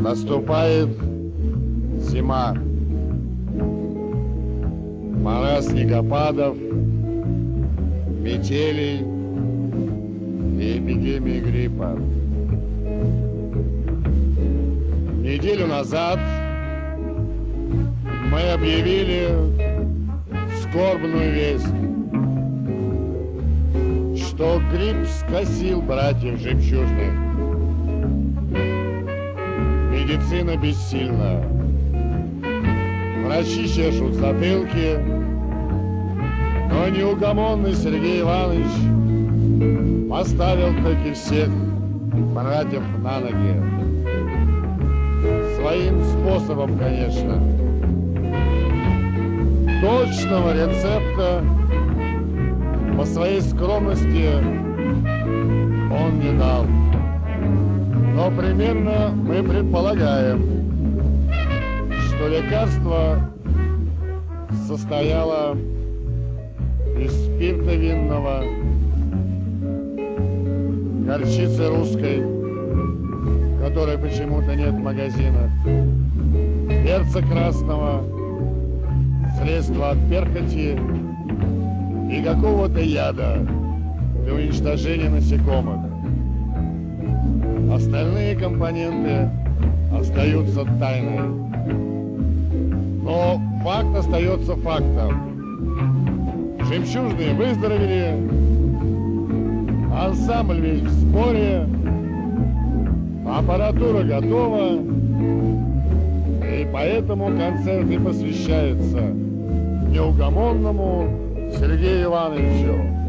Наступает зима. Пора снегопадов, метелей и эпидемии гриппа. Неделю назад мы объявили скорбную весть, что грипп скосил братьев жемчужных. Медицина бессильна. Врачи чешут затылки, но неугомонный Сергей Иванович поставил таки всех братьев на ноги. Своим способом, конечно. Точного рецепта по своей скромности он не дал. Но примерно мы предполагаем, что лекарство состояло из спирта винного, горчицы русской, которой почему-то нет в магазинах, перца красного, средства от перхоти и какого-то яда для уничтожения насекомых. Остальные компоненты остаются тайной. Но факт остается фактом. Жемчужные выздоровели, ансамбль весь в сборе, аппаратура готова, и поэтому концерты посвящаются неугомонному Сергею Ивановичу.